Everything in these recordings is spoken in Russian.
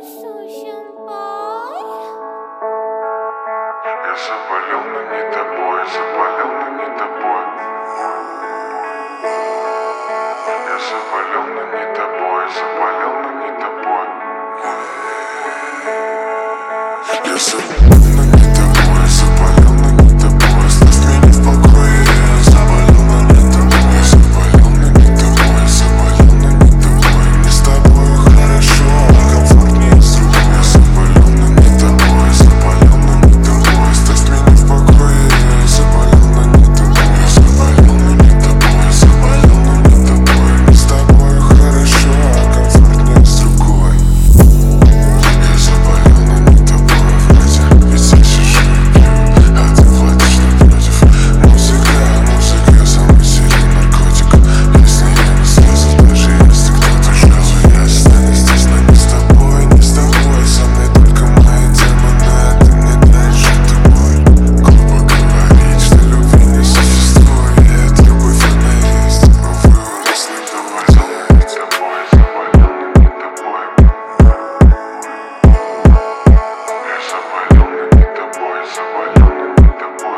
Я заболел, но не тобой, заболел, но не тобой. Я заболел, но не тобой, заболел, но не тобой. Я заболел, но не тобой, заболел, но не тобой. Оставь меня в покое, я заболел, но не тобой. Я заболел, но не тобой, заболел, но не тобой. Мне с тобой хорошо, комфортнее с другой. Я заболел, но не тобой, заболел, но не тобой. Оставь меня в покое, я заболел, но не тобой. Я заболел, но не тобой, заболел, но не тобой. Мне с тобой хорошо, комфортнее с другой. Я заболел, но не тобой, вроде ведь я сижу и пью, а ты платишь напротив. Музыка, самый сильный наркотик. Если я не слезу, даже если кто-то жил, я останусь здесь, но не с тобой, не с тобой. Со мной только мои демоны, а ты мне даешь эту боль. Глупо говорить, что любви не существует. Любовь она есть, увы, у нас не доводит. Заболел, но не тобой. Я заболел, но не тобой, заболел, но не тобой.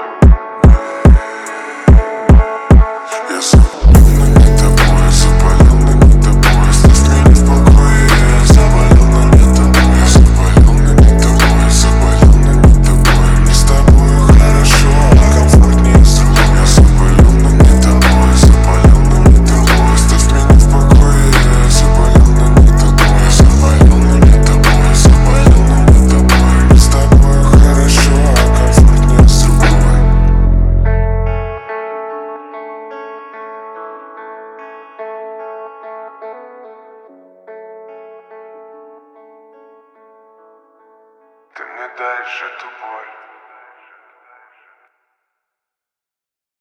Я заболел, но не тобой, заболел, но не тобой. Оставь меня в покое, я заболел, но не тобой. Я заболел, но не тобой, заболел, но не тобой. Мне с тобой хорошо, комфортнее с другой. Я заболел, но не тобой, заболел, но не тобой. Оставь меня в покое, я заболел, но не тобой. Я заболел, но не тобой, заболел, но не тобой. Мне с тобой хорошо, комфортнее с другой. Ты мне даешь эту боль.